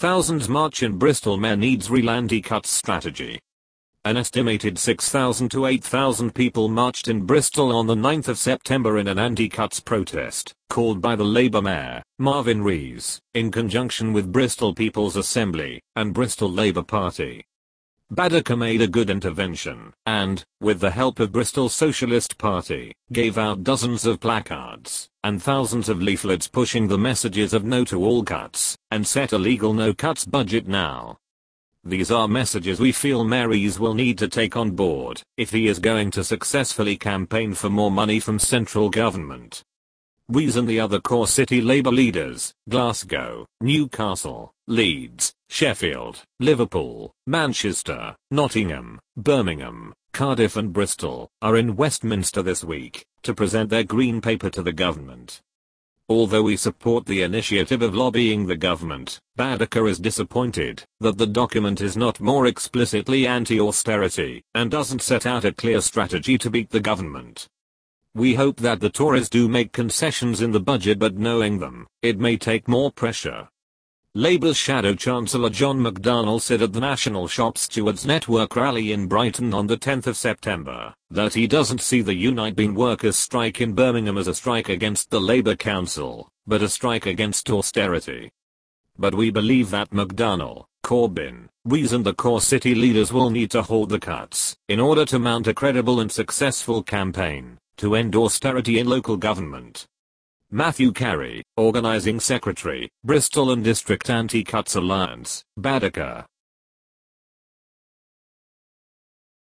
Thousands march in Bristol. Mayor needs real anti-cuts strategy. An estimated 6,000 to 8,000 people marched in Bristol on the 9th of September in an anti-cuts protest, called by the Labour Mayor, Marvin Rees, in conjunction with Bristol People's Assembly, and Bristol Labour Party. Baedeker made a good intervention, and, with the help of Bristol Socialist Party, gave out dozens of placards, and thousands of leaflets pushing the messages of no to all cuts, and set a legal no-cuts budget now. These are messages we feel Mayor Rees will need to take on board if he is going to successfully campaign for more money from central government. Rees and the other core city Labour leaders, Glasgow, Newcastle, Leeds, Sheffield, Liverpool, Manchester, Nottingham, Birmingham, Cardiff and Bristol, are in Westminster this week to present their Green Paper to the government. Although we support the initiative of lobbying the government, Baedeker is disappointed that the document is not more explicitly anti-austerity and doesn't set out a clear strategy to beat the government. We hope that the Tories do make concessions in the budget, but knowing them, it may take more pressure. Labour's Shadow Chancellor John McDonnell said at the National Shop Stewards Network rally in Brighton on the 10th of September that he doesn't see the Unite Bean workers' strike in Birmingham as a strike against the Labour Council, but a strike against austerity. But we believe that McDonnell, Corbyn, Rees and the core city leaders will need to hold the cuts in order to mount a credible and successful campaign to end austerity in local government. Matthew Carey, Organising Secretary, Bristol and District Anti-Cuts Alliance, Baedeker,